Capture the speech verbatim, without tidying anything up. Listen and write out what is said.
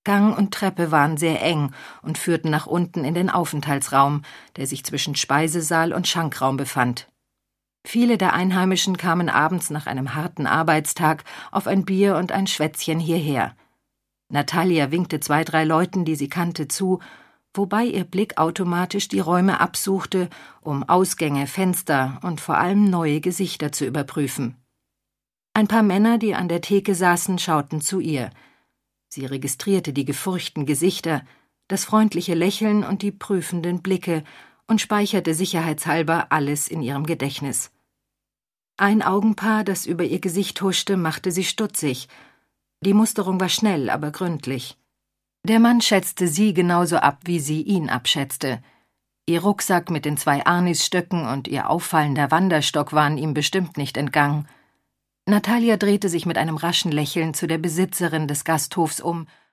Gang und Treppe waren sehr eng und führten nach unten in den Aufenthaltsraum, der sich zwischen Speisesaal und Schankraum befand. Viele der Einheimischen kamen abends nach einem harten Arbeitstag auf ein Bier und ein Schwätzchen hierher. Natalia winkte zwei, drei Leuten, die sie kannte, zu, wobei ihr Blick automatisch die Räume absuchte, um Ausgänge, Fenster und vor allem neue Gesichter zu überprüfen. Ein paar Männer, die an der Theke saßen, schauten zu ihr. Sie registrierte die gefurchten Gesichter, das freundliche Lächeln und die prüfenden Blicke und speicherte sicherheitshalber alles in ihrem Gedächtnis. Ein Augenpaar, das über ihr Gesicht huschte, machte sie stutzig. Die Musterung war schnell, aber gründlich. Der Mann schätzte sie genauso ab, wie sie ihn abschätzte. Ihr Rucksack mit den zwei Arnisstöcken und ihr auffallender Wanderstock waren ihm bestimmt nicht entgangen. Natalia drehte sich mit einem raschen Lächeln zu der Besitzerin des Gasthofs um